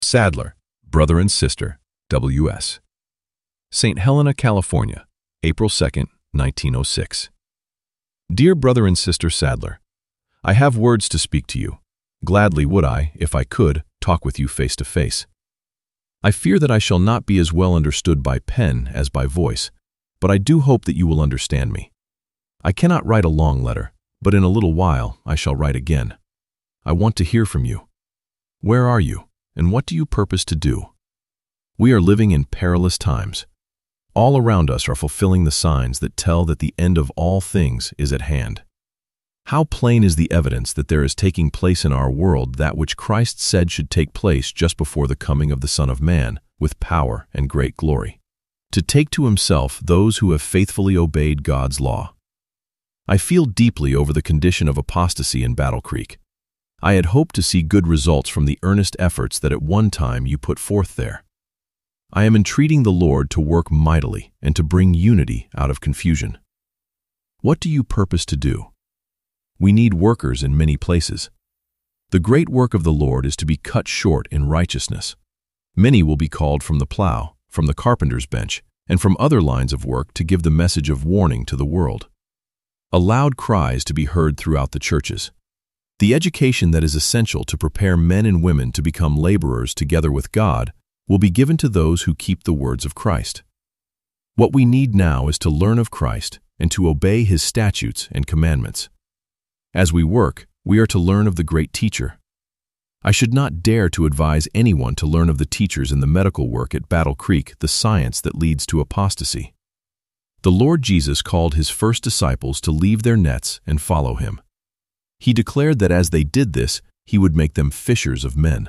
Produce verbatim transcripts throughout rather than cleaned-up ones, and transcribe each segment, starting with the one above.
Sadler, Brother and Sister, W S Saint Helena, California, April second, nineteen oh six. Dear Brother and Sister Sadler, I have words to speak to you. Gladly would I, if I could, talk with you face to face. I fear that I shall not be as well understood by pen as by voice, but I do hope that you will understand me. I cannot write a long letter, but in a little while I shall write again. I want to hear from you. Where are you, and what do you purpose to do? We are living in perilous times. All around us are fulfilling the signs that tell that the end of all things is at hand. How plain is the evidence that there is taking place in our world that which Christ said should take place just before the coming of the Son of Man, with power and great glory, to take to himself those who have faithfully obeyed God's law. I feel deeply over the condition of apostasy in Battle Creek. I had hoped to see good results from the earnest efforts that at one time you put forth there. I am entreating the Lord to work mightily and to bring unity out of confusion. What do you purpose to do? We need workers in many places. The great work of the Lord is to be cut short in righteousness. Many will be called from the plow, from the carpenter's bench, and from other lines of work to give the message of warning to the world. A loud cry is to be heard throughout the churches. The education that is essential to prepare men and women to become laborers together with God will be given to those who keep the words of Christ. What we need now is to learn of Christ and to obey his statutes and commandments. As we work, we are to learn of the great teacher. I should not dare to advise anyone to learn of the teachers in the medical work at Battle Creek, the science that leads to apostasy. The Lord Jesus called his first disciples to leave their nets and follow him. He declared that as they did this, he would make them fishers of men.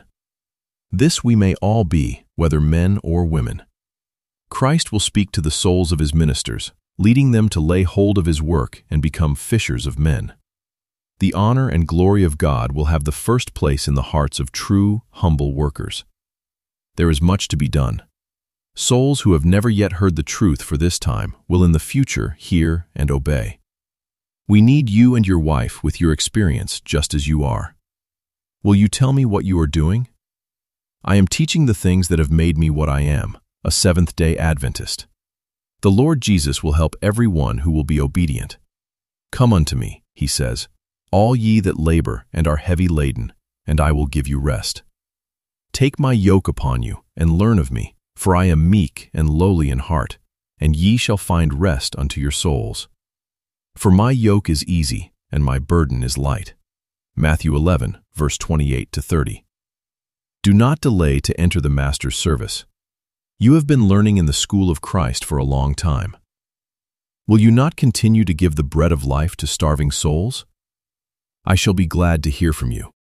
This we may all be, whether men or women. Christ will speak to the souls of his ministers, leading them to lay hold of his work and become fishers of men. The honor and glory of God will have the first place in the hearts of true, humble workers. There is much to be done. Souls who have never yet heard the truth for this time will in the future hear and obey. We need you and your wife with your experience just as you are. Will you tell me what you are doing? I am teaching the things that have made me what I am, a Seventh-day Adventist. The Lord Jesus will help every one who will be obedient. Come unto me, he says, all ye that labor and are heavy laden, and I will give you rest. Take my yoke upon you, and learn of me, for I am meek and lowly in heart, and ye shall find rest unto your souls. For my yoke is easy, and my burden is light. Matthew eleven, verse twenty-eight to thirty. Do not delay to enter the Master's service. You have been learning in the school of Christ for a long time. Will you not continue to give the bread of life to starving souls? I shall be glad to hear from you.